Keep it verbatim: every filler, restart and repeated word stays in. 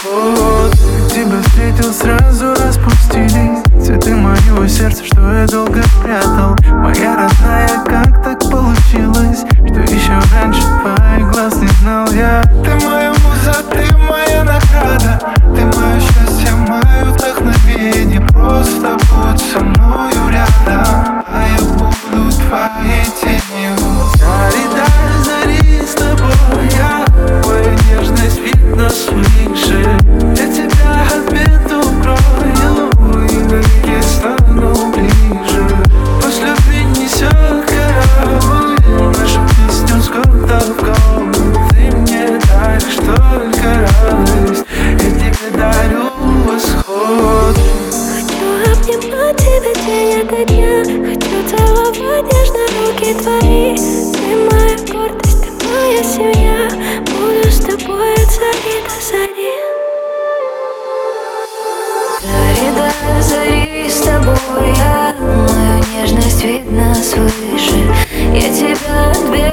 восход. Тебя встретил, сразу распустились цветы моего сердца, что я долго прятал. Моя родная, как так получилось, что еще раньше твоих глаз не знал я? Ты моя муза, ты моя награда, ты мое счастье, мое вдохновение. Просто будь со мною рядом, а я буду твоей тенью. Зари до зари с тобой я, твоя нежность видно свыше. Я тебя от бед укрою, и навеки стану ближе. Пусть любви несет корабль, нашу песню с года в год. Ты мне даришь только радость, я тебе дарю восход. Хочу обнимать тебя день ото дня, хочу целовать нежно руки твои. Ты моя гордость, ты моя семья, буду с тобой от зари до зари. Зари до зари с тобой я, мою нежность видно свыше. Я тебя от бед